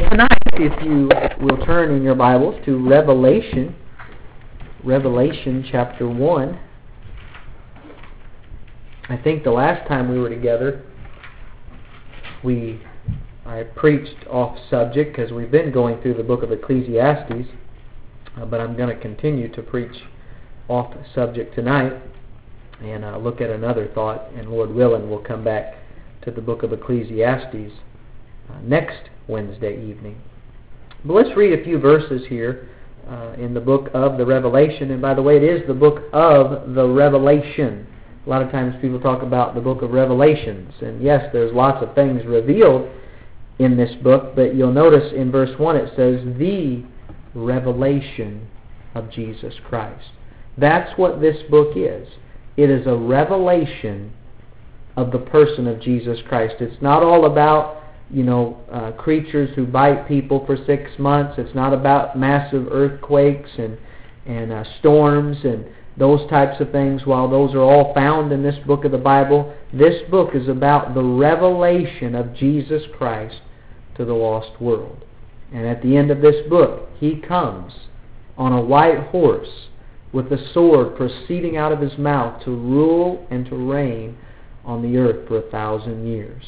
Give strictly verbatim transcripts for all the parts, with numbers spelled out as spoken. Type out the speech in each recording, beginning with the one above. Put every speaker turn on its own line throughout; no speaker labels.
tonight, if you will turn in your Bibles to Revelation, Revelation chapter one. I think the last time we were together, we I preached off subject because we've been going through the book of Ecclesiastes, uh, but I'm going to continue to preach off subject tonight and uh, look at another thought, and Lord willing, we'll come back to the book of Ecclesiastes uh, next Wednesday evening. But let's read a few verses here uh, in the book of the Revelation. And by the way, it is the book of the Revelation. A lot of times people talk about the book of Revelations. And yes, there's lots of things revealed in this book, but you'll notice in verse one it says, the revelation of Jesus Christ. That's what this book is. It is a revelation of the person of Jesus Christ. It's not all about you know, uh, creatures who bite people for six months. It's not about massive earthquakes and, and uh, storms and those types of things. While those are all found in this book of the Bible, this book is about the revelation of Jesus Christ to the lost world. And at the end of this book, He comes on a white horse with a sword proceeding out of His mouth to rule and to reign on the earth for a thousand years.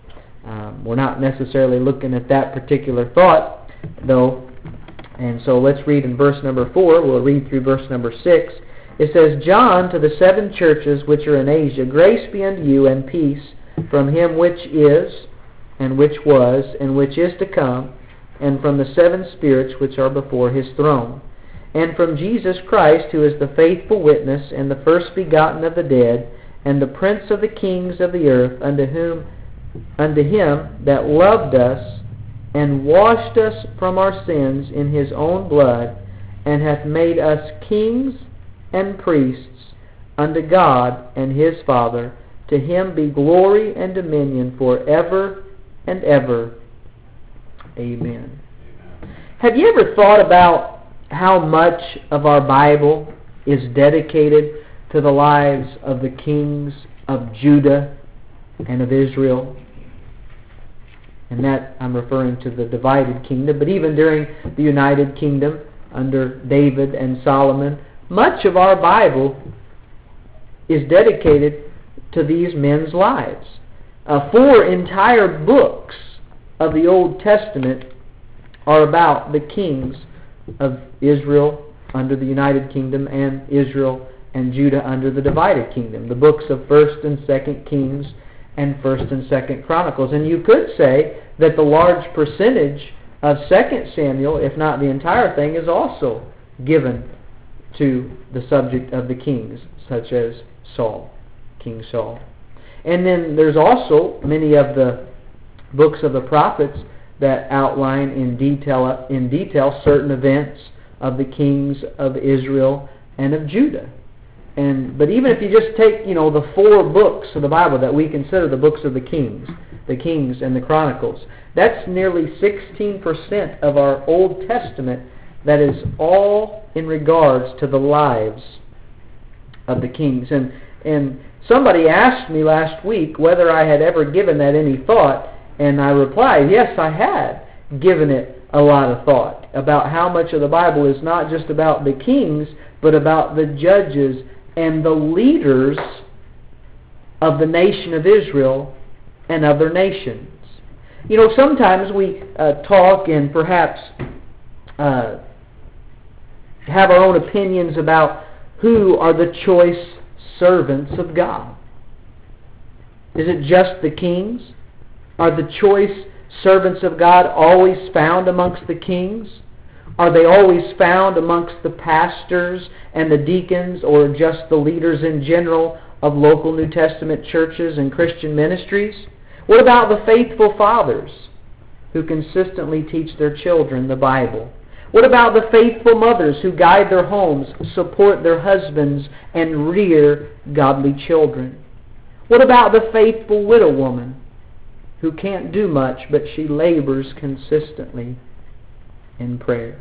Um, we're not necessarily looking at that particular thought, though. And so let's read in verse number four. We'll read through verse number six. It says, John, to the seven churches which are in Asia, grace be unto you and peace from Him which is, and which was, and which is to come, and from the seven spirits which are before His throne, and from Jesus Christ, who is the faithful witness, and the first begotten of the dead, and the prince of the kings of the earth, unto whom unto Him that loved us, and washed us from our sins in His own blood, and hath made us kings and priests unto God and His Father. To Him be glory and dominion forever and ever. Amen. Have you ever thought about how much of our Bible is dedicated to the lives of the kings of Judah and of Israel? And that I'm referring to the divided kingdom. But even during the united kingdom under David and Solomon, much of our Bible is dedicated to these men's lives. Uh, four entire books of the Old Testament are about the kings of Israel under the united kingdom and Israel and Judah under the divided kingdom. The books of First and Second Kings and First and Second Chronicles. And you could say that the large percentage of Second Samuel, if not the entire thing, is also given to the subject of the kings, such as Saul, King Saul. And then there's also many of the books of the prophets that outline in detail in detail certain events of the kings of Israel and of Judah. And but even if you just take, you know, the four books of the Bible that we consider the books of the kings, the Kings and the Chronicles, that's nearly sixteen percent of our Old Testament that is all in regards to the lives of the kings. And and somebody asked me last week whether I had ever given that any thought, and I replied, yes, I had given it a lot of thought about how much of the Bible is not just about the kings, but about the judges and the leaders of the nation of Israel and other nations. You know, sometimes we uh, talk and perhaps uh, have our own opinions about who are the choice servants of God. Is it just the kings? Are the choice servants of God always found amongst the kings? Are they always found amongst the pastors and the deacons, or just the leaders in general of local New Testament churches and Christian ministries? What about the faithful fathers who consistently teach their children the Bible? What about the faithful mothers who guide their homes, support their husbands, and rear godly children? What about the faithful widow woman who can't do much, but she labors consistently in prayer?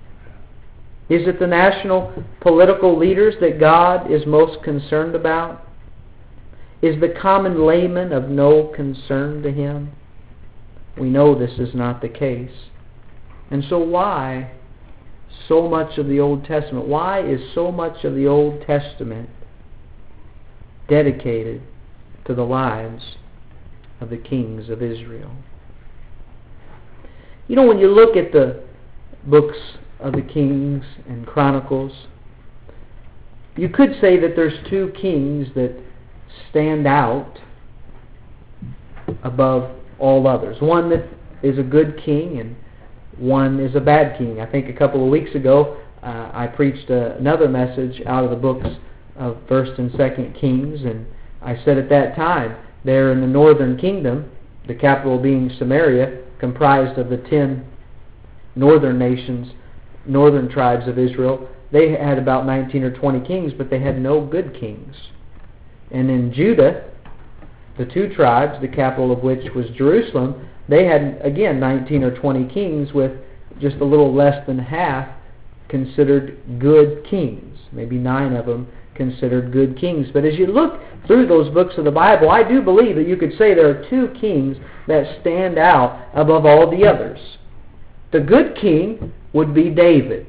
Is it the national political leaders that God is most concerned about? Is the common layman of no concern to Him? We know this is not the case. And so why so much of the Old Testament? Why is so much of the Old Testament dedicated to the lives of the kings of Israel? You know, when you look at the books of the Kings and Chronicles, you could say that there's two kings that stand out above all others. One that is a good king and one is a bad king. I think a couple of weeks ago uh, I preached uh, another message out of the books of First and Second Kings, and I said at that time, there in the northern kingdom, the capital being Samaria, comprised of the ten northern nations, northern tribes of Israel, they had about nineteen or twenty kings, but they had no good kings. And in Judah, the two tribes, the capital of which was Jerusalem, they had, again, nineteen or twenty kings, with just a little less than half considered good kings. Maybe nine of them considered good kings. But as you look through those books of the Bible, I do believe that you could say there are two kings that stand out above all the others. The good king would be David,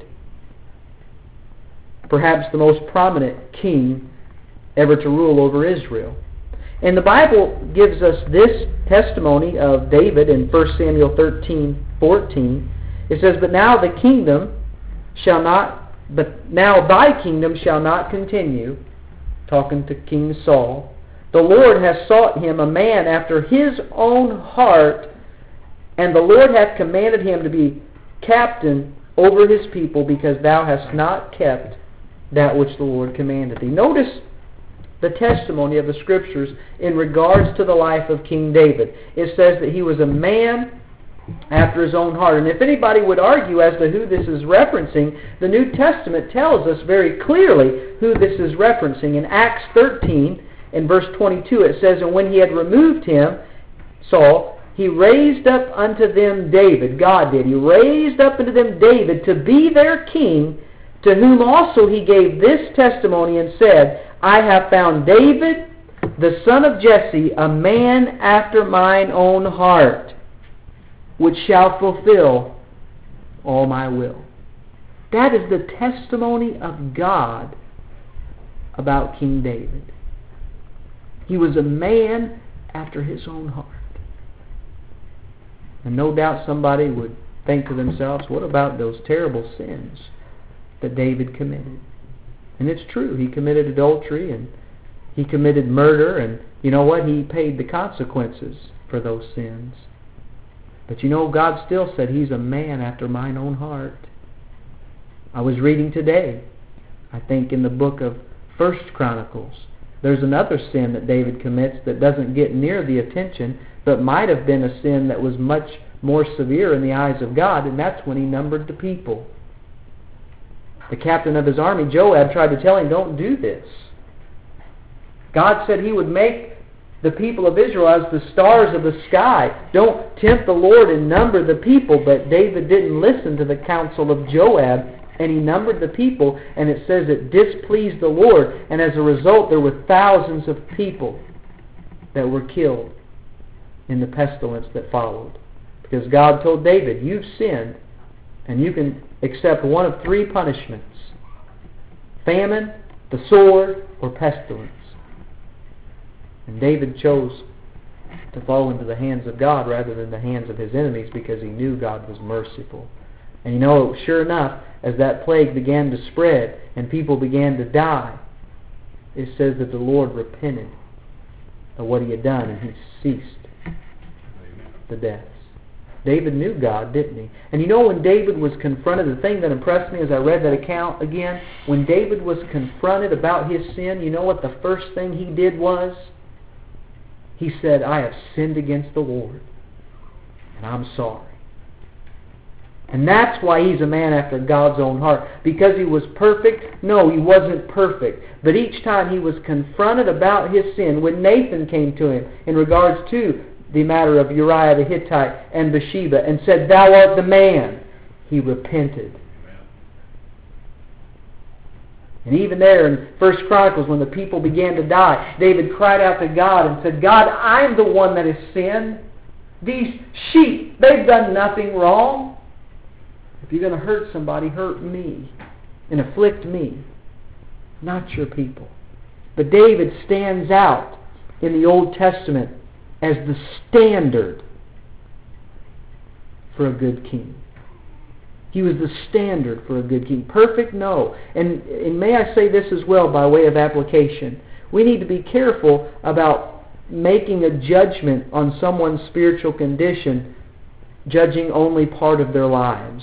perhaps the most prominent king ever to rule over Israel. And the Bible gives us this testimony of David in First Samuel thirteen fourteen. It says, But now the kingdom shall not, but now thy kingdom shall not continue, talking to King Saul. The Lord hath sought him a man after his own heart, and the Lord hath commanded him to be captain over his people, because thou hast not kept that which the Lord commanded thee. Notice the testimony of the Scriptures in regards to the life of King David. It says that he was a man after his own heart. And if anybody would argue as to who this is referencing, the New Testament tells us very clearly who this is referencing. In Acts thirteen, in verse twenty-two, it says, And when he had removed him, Saul, he raised up unto them David, God did, he raised up unto them David to be their king, to whom also he gave this testimony and said, I have found David, the son of Jesse, a man after mine own heart, which shall fulfill all my will. That is the testimony of God about King David. He was a man after his own heart. And no doubt somebody would think to themselves, what about those terrible sins that David committed? And it's true, he committed adultery and he committed murder, and you know what? He paid the consequences for those sins. But you know, God still said he's a man after mine own heart. I was reading today, I think in the book of First Chronicles, there's another sin that David commits that doesn't get near the attention, but might have been a sin that was much more severe in the eyes of God, and that's when he numbered the people. The captain of his army, Joab, tried to tell him, don't do this. God said he would make the people of Israel as the stars of the sky. Don't tempt the Lord and number the people. But David didn't listen to the counsel of Joab, and he numbered the people, and it says it displeased the Lord. And as a result, there were thousands of people that were killed in the pestilence that followed. Because God told David, you've sinned, and you can accept one of three punishments: famine, the sword, or pestilence. And David chose to fall into the hands of God rather than the hands of his enemies, because he knew God was merciful. And you know, sure enough, as that plague began to spread and people began to die, it says that the Lord repented of what he had done, and he ceased the deaths. David knew God, didn't he? And you know, when David was confronted, the thing that impressed me as I read that account again, when David was confronted about his sin, you know what the first thing he did was? He said, I have sinned against the Lord, and I'm sorry. And that's why he's a man after God's own heart. Because he was perfect? No, he wasn't perfect. But each time he was confronted about his sin, when Nathan came to him in regards to the matter of Uriah the Hittite and Bathsheba, and said, thou art the man, he repented. And even there in First Chronicles, when the people began to die, David cried out to God and said, God, I'm the one that has sinned. These sheep, they've done nothing wrong. If you're going to hurt somebody, hurt me and afflict me, not your people. But David stands out in the Old Testament as the standard for a good king. He was the standard for a good king. Perfect? No. And, and may I say this as well by way of application. We need to be careful about making a judgment on someone's spiritual condition, judging only part of their lives.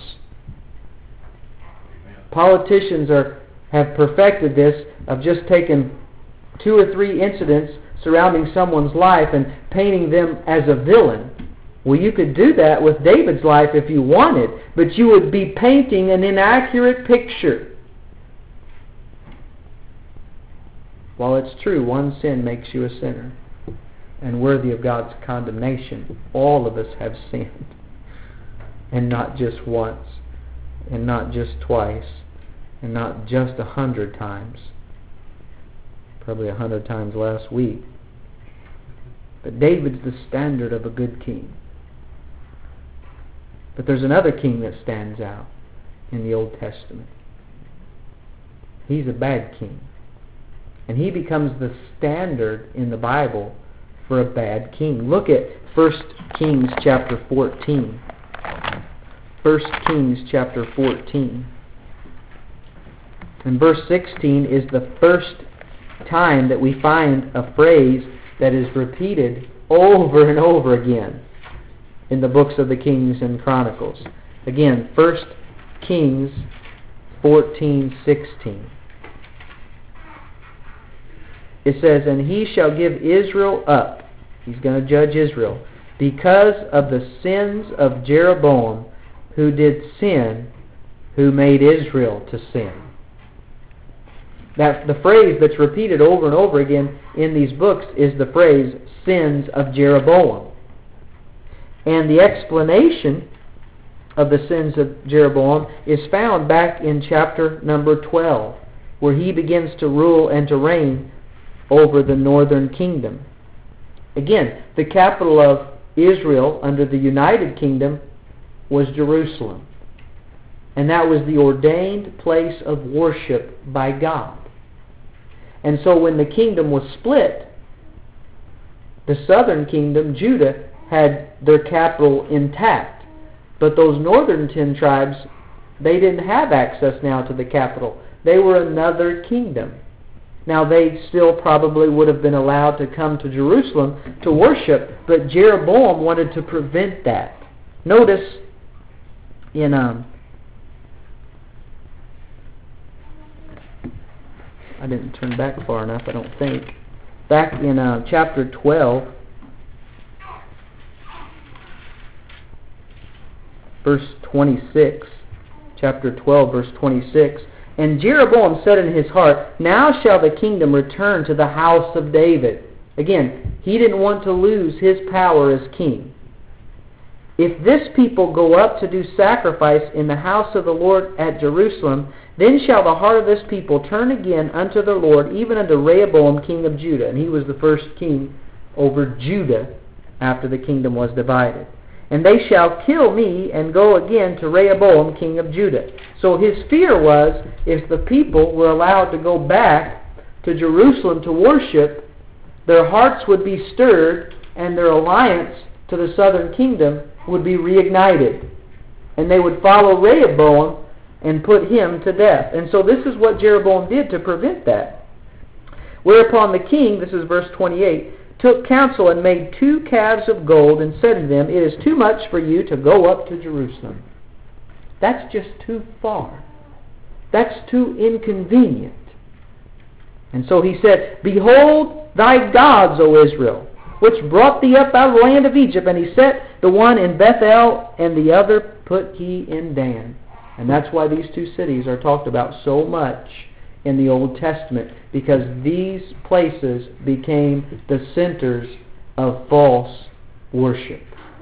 Politicians are have perfected this of just taking two or three incidents surrounding someone's life and painting them as a villain. Well, you could do that with David's life if you wanted, but you would be painting an inaccurate picture. While it's true, one sin makes you a sinner and worthy of God's condemnation, all of us have sinned. And not just once, and not just twice, and not just a hundred times. Probably a hundred times last week. But David's the standard of a good king. But there's another king that stands out in the Old Testament. He's a bad king. And he becomes the standard in the Bible for a bad king. Look at First Kings chapter fourteen. First Kings chapter fourteen. And verse sixteen is the first time that we find a phrase that is repeated over and over again in the books of the Kings and Chronicles. Again, First Kings fourteen sixteen. It says, "And he shall give Israel up," he's going to judge Israel, "because of the sins of Jeroboam, who did sin, who made Israel to sin." That the phrase that's repeated over and over again in these books is the phrase, sins of Jeroboam. And the explanation of the sins of Jeroboam is found back in chapter number twelve, where he begins to rule and to reign over the northern kingdom. Again, the capital of Israel under the United Kingdom was Jerusalem. And that was the ordained place of worship by God. And so when the kingdom was split, the southern kingdom, Judah, had their capital intact. But those northern ten tribes, they didn't have access now to the capital. They were another kingdom. Now they still probably would have been allowed to come to Jerusalem to worship, but Jeroboam wanted to prevent that. Notice in um, I didn't turn back far enough, I don't think. Back in uh, chapter twelve, verse twenty-six. Chapter twelve, verse twenty-six. "And Jeroboam said in his heart, Now shall the kingdom return to the house of David." Again, he didn't want to lose his power as king. "If this people go up to do sacrifice in the house of the Lord at Jerusalem, then shall the heart of this people turn again unto the Lord, even unto Rehoboam king of Judah." And he was the first king over Judah after the kingdom was divided. "And they shall kill me and go again to Rehoboam king of Judah." So his fear was, if the people were allowed to go back to Jerusalem to worship, their hearts would be stirred and their alliance to the southern kingdom would be reignited. And they would follow Rehoboam and put him to death. And so this is what Jeroboam did to prevent that. "Whereupon the king," this is verse twenty-eight, "took counsel and made two calves of gold and said to them, It is too much for you to go up to Jerusalem." That's just too far. That's too inconvenient. And so he said, "Behold thy gods, O Israel, which brought thee up out of the land of Egypt." And he set the one in Bethel, and the other put he in Dan. And that's why these two cities are talked about so much in the Old Testament, because these places became the centers of false worship.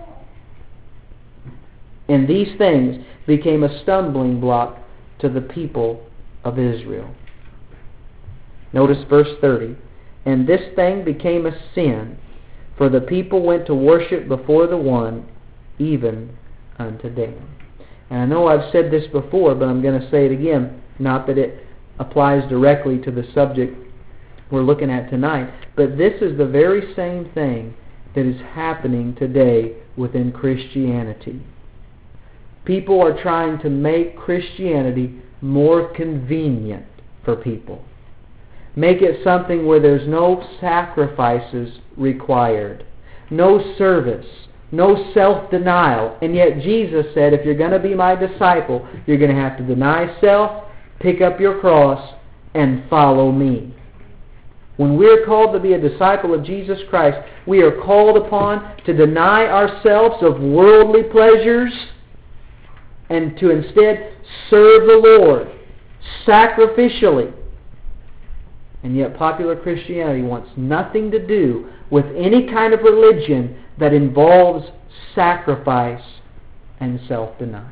And these things became a stumbling block to the people of Israel. Notice verse thirty. "And this thing became a sin, for the people went to worship before the one, even unto Dan." And I know I've said this before, but I'm going to say it again. Not that it applies directly to the subject we're looking at tonight, but this is the very same thing that is happening today within Christianity. People are trying to make Christianity more convenient for people. Make it something where there's no sacrifices required, no service, no self-denial. And yet Jesus said, if you're going to be my disciple, you're going to have to deny self, pick up your cross, and follow me. When we're called to be a disciple of Jesus Christ, we are called upon to deny ourselves of worldly pleasures and to instead serve the Lord sacrificially. And yet popular Christianity wants nothing to do with any kind of religion that involves sacrifice and self-denial.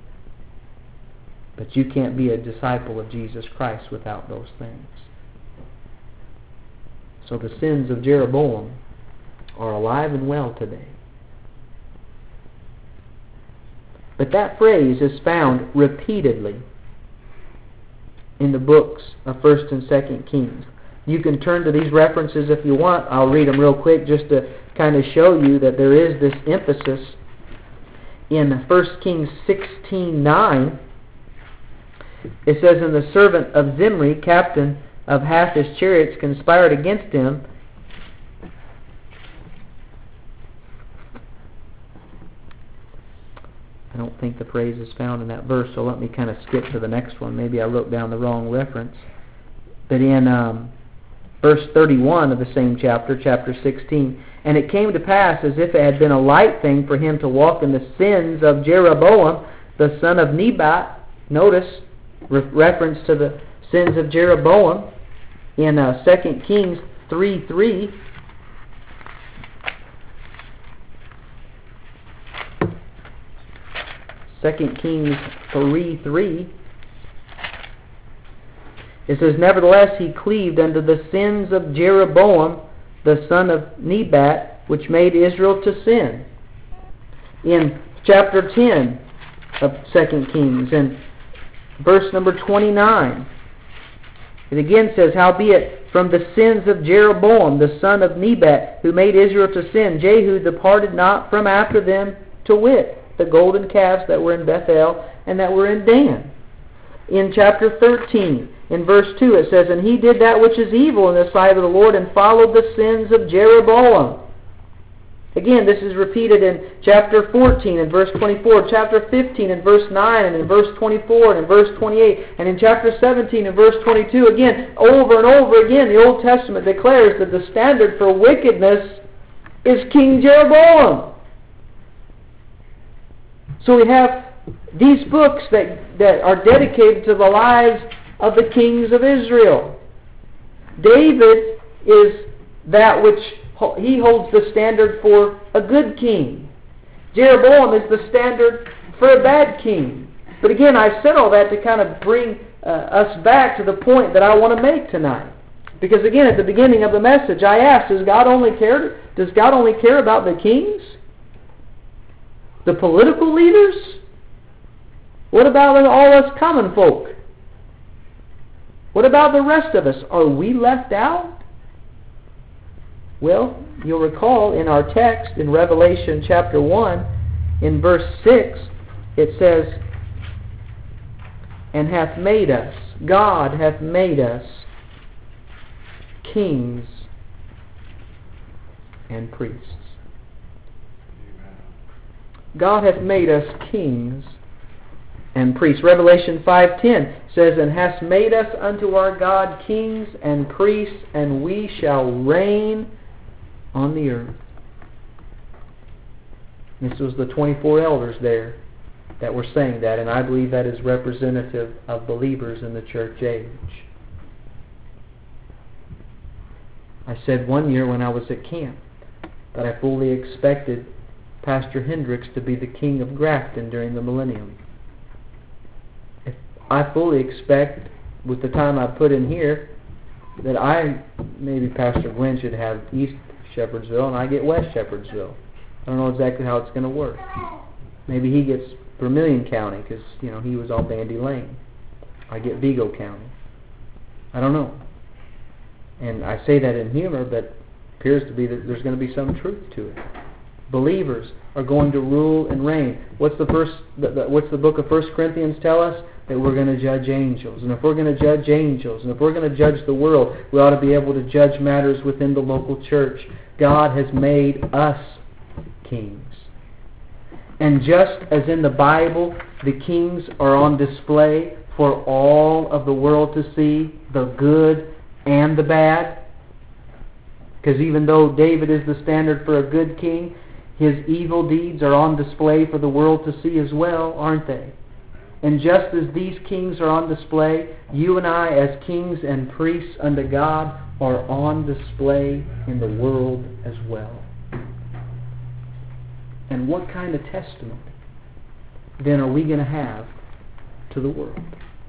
But you can't be a disciple of Jesus Christ without those things. So the sins of Jeroboam are alive and well today. But that phrase is found repeatedly in the books of First and Second Kings. You can turn to these references if you want. I'll read them real quick just to kind of show you that there is this emphasis. In First Kings sixteen nine, it says, and the servant of Zimri, captain of half his chariots, conspired against him. I don't think the phrase is found in that verse, so let me kind of skip to the next one. Maybe I wrote down the wrong reference. But in um, verse thirty-one of the same chapter, chapter sixteen, and it came to pass, as if it had been a light thing for him to walk in the sins of Jeroboam, the son of Nebat. Notice, re- reference to the sins of Jeroboam in uh, Second Kings three three. Second Kings three three. It says, nevertheless he cleaved unto the sins of Jeroboam, the son of Nebat, which made Israel to sin. In chapter ten of Second Kings, and verse number twenty-nine, it again says, howbeit from the sins of Jeroboam, the son of Nebat, who made Israel to sin, Jehu departed not from after them, to wit, the golden calves that were in Bethel and that were in Dan. In chapter thirteen, in verse two, it says, and he did that which is evil in the sight of the Lord, and followed the sins of Jeroboam. Again, this is repeated in chapter fourteen and verse twenty-four, chapter fifteen and verse nine, and in verse twenty-four and in verse twenty-eight, and in chapter seventeen and verse twenty-two. Again, over and over again, the Old Testament declares that the standard for wickedness is King Jeroboam. So we have these books that, that are dedicated to the lives of the kings of Israel. David is that which he holds the standard for a good king. Jeroboam is the standard for a bad king. But again, I said all that to kind of bring uh, us back to the point that I want to make tonight. Because again, at the beginning of the message, I asked, does God only care, does God only care about the kings? The political leaders? What about all us common folk? What about the rest of us? Are we left out? Well, you'll recall in our text in Revelation chapter one, in verse six, it says, and hath made us, God hath made us kings and priests. God hath made us kings and priests. Revelation five ten says, and hast made us unto our God kings and priests, and we shall reign on the earth. This was the twenty-four elders there that were saying that, and I believe that is representative of believers in the church age. I said one year when I was at camp that I fully expected Pastor Hendricks to be the king of Grafton during the millennium. If I fully expect, with the time I put in here, that I, maybe Pastor Glenn should have East Shepherdsville and I get West Shepherdsville. I don't know exactly how it's going to work. Maybe he gets Vermilion County because, you know, he was all Bandy Lane. I get Vigo County. I don't know. And I say that in humor, but appears to be that there's going to be some truth to it. Believers are going to rule and reign. What's the first? The, the, what's the book of First Corinthians tell us? That we're going to judge angels. And if we're going to judge angels, and if we're going to judge the world, we ought to be able to judge matters within the local church. God has made us kings. And just as in the Bible, the kings are on display for all of the world to see, the good and the bad. Because even though David is the standard for a good king, his evil deeds are on display for the world to see as well, aren't they? And just as these kings are on display, you and I as kings and priests unto God are on display in the world as well. And what kind of testament then are we going to have to the world?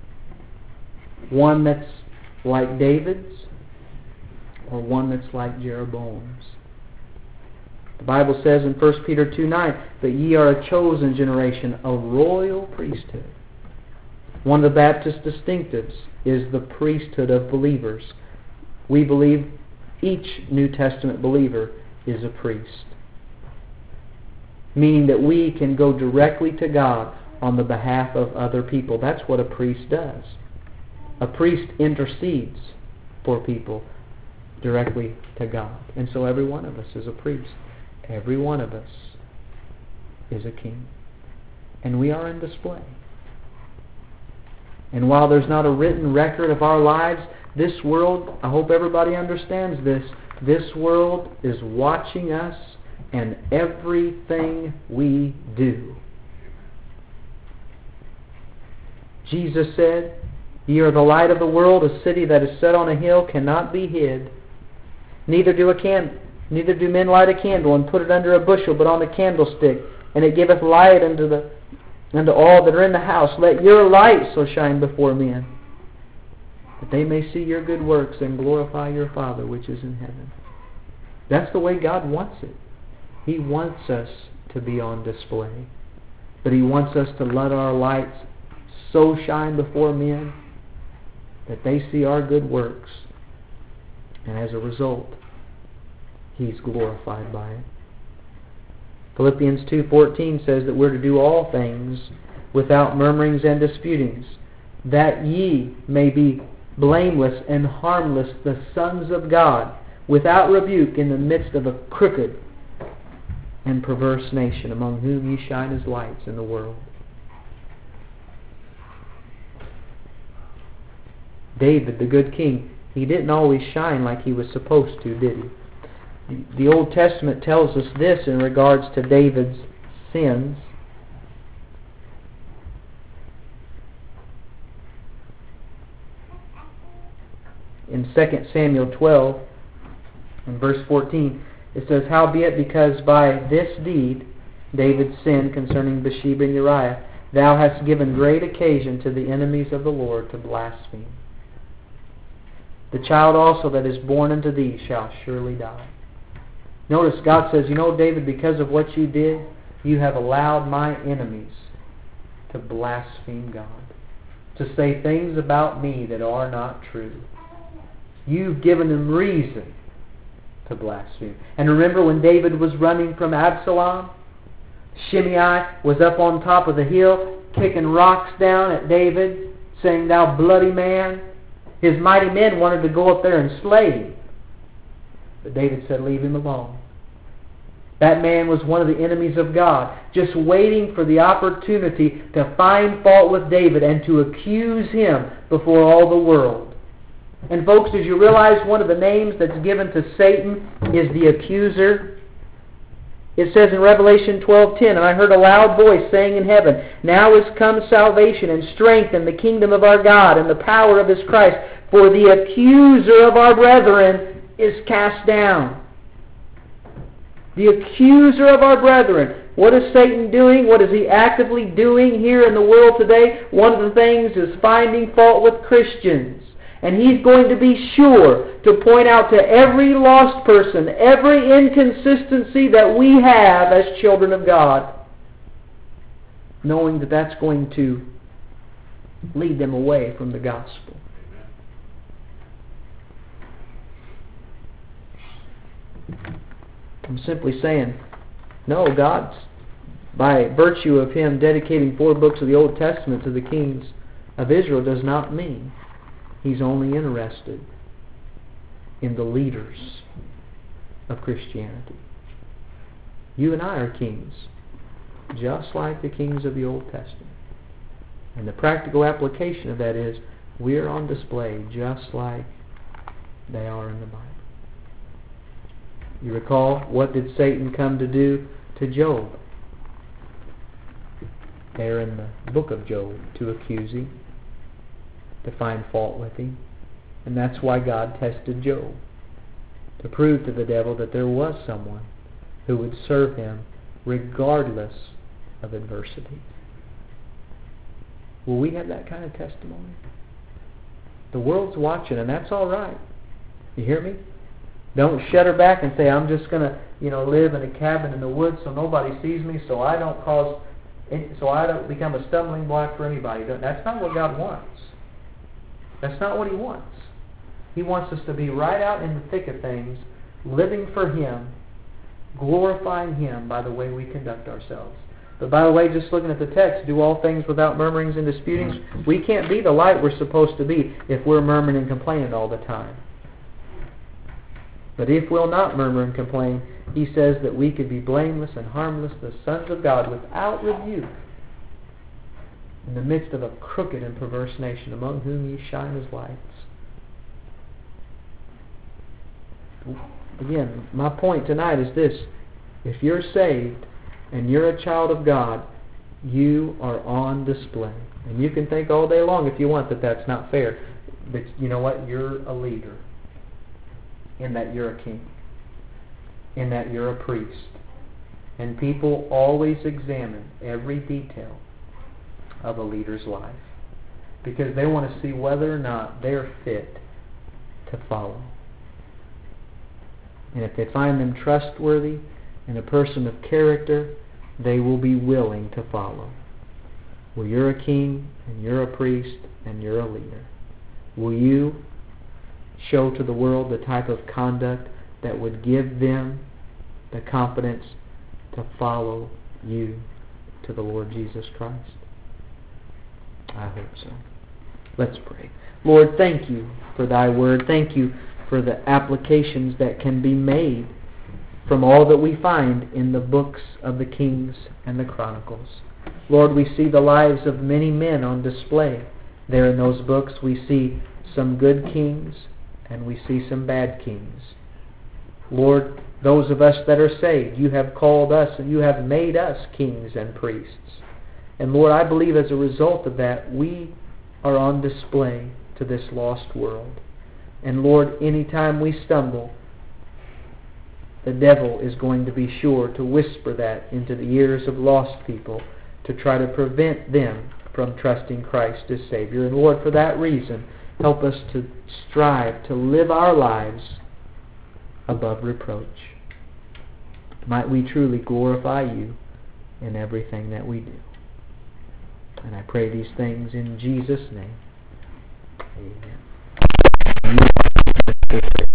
One that's like David's or one that's like Jeroboam's? The Bible says in First Peter two nine that ye are a chosen generation, a royal priesthood. One of the Baptist distinctives is the priesthood of believers. We believe each New Testament believer is a priest. Meaning that we can go directly to God on the behalf of other people. That's what a priest does. A priest intercedes for people directly to God. And so every one of us is a priest. Every one of us is a king. And we are in display. And while there's not a written record of our lives, this world, I hope everybody understands this, this world is watching us and everything we do. Jesus said, ye are the light of the world, a city that is set on a hill cannot be hid. Neither do a can, neither do men light a candle and put it under a bushel, but on the candlestick, and it giveth light unto the unto all that are in the house. Let your light so shine before men, that they may see your good works and glorify your Father which is in heaven. That's the way God wants it. He wants us to be on display. But He wants us to let our lights so shine before men that they see our good works. And as a result, He's glorified by it. Philippians two fourteen says that we're to do all things without murmurings and disputings, that ye may be blameless and harmless, the sons of God, without rebuke in the midst of a crooked and perverse nation, among whom ye shine as lights in the world. David, the good king, he didn't always shine like he was supposed to, did he? The Old Testament tells us this in regards to David's sins. In Second Samuel twelve, in verse fourteen, it says, howbeit because by this deed David sinned concerning Bathsheba and Uriah, thou hast given great occasion to the enemies of the Lord to blaspheme. The child also that is born unto thee shall surely die. Notice God says, you know, David, because of what you did, you have allowed my enemies to blaspheme God, to say things about me that are not true. You've given them reason to blaspheme. And remember when David was running from Absalom? Shimei was up on top of the hill, kicking rocks down at David, saying, thou bloody man. His mighty men wanted to go up there and slay him. But David said, leave him alone. That man was one of the enemies of God, just waiting for the opportunity to find fault with David and to accuse him before all the world. And folks, did you realize one of the names that's given to Satan is the accuser? It says in Revelation twelve ten, and I heard a loud voice saying in heaven, now is come salvation and strength and the kingdom of our God and the power of His Christ, for the accuser of our brethren is cast down. The accuser of our brethren. What is Satan doing? What is he actively doing here in the world today? One of the things is finding fault with Christians. And he's going to be sure to point out to every lost person every inconsistency that we have as children of God. knowing that that's going to lead them away from the gospel. I'm simply saying, no, God's, by virtue of Him dedicating four books of the Old Testament to the kings of Israel, does not mean He's only interested in the leaders of Christianity. You and I are kings, just like the kings of the Old Testament. And the practical application of that is, we're on display just like they are in the Bible. You recall, what did Satan come to do to Job? There in the book of Job, to accuse him, to find fault with him. And that's why God tested Job, to prove to the devil that there was someone who would serve him regardless of adversity. Will we have that kind of testimony? The world's watching, and that's all right. You hear me? Don't shudder back and say, I'm just going to, you know, live in a cabin in the woods so nobody sees me, so I don't cause, so I don't become a stumbling block for anybody. That's not what God wants. That's not what He wants. He wants us to be right out in the thick of things, living for Him, glorifying Him by the way we conduct ourselves. But by the way, just looking at the text, do all things without murmurings and disputings. We can't be the light we're supposed to be if we're murmuring and complaining all the time. But if we'll not murmur and complain, He says that we could be blameless and harmless, the sons of God, without rebuke, in the midst of a crooked and perverse nation, among whom ye shine as lights. Again, my point tonight is this. If you're saved and you're a child of God, you are on display. And you can think all day long if you want that that's not fair. But you know what? You're a leader. In that you're a king. In that you're a priest. And people always examine every detail of a leader's life, because they want to see whether or not they're fit to follow. And if they find them trustworthy and a person of character, they will be willing to follow. Well, you're a king, and you're a priest, and you're a leader. Will you show to the world the type of conduct that would give them the confidence to follow you to the Lord Jesus Christ? I hope so. Let's pray. Lord, thank You for Thy word. Thank You for the applications that can be made from all that we find in the books of the Kings and the Chronicles. Lord, we see the lives of many men on display. There in those books we see some good kings and we see some bad kings. Lord, those of us that are saved, You have called us and You have made us kings and priests. And Lord, I believe as a result of that, we are on display to this lost world. And Lord, anytime we stumble, the devil is going to be sure to whisper that into the ears of lost people to try to prevent them from trusting Christ as Savior. And Lord, for that reason, help us to strive to live our lives above reproach. Might we truly glorify You in everything that we do. And I pray these things in Jesus' name. Amen.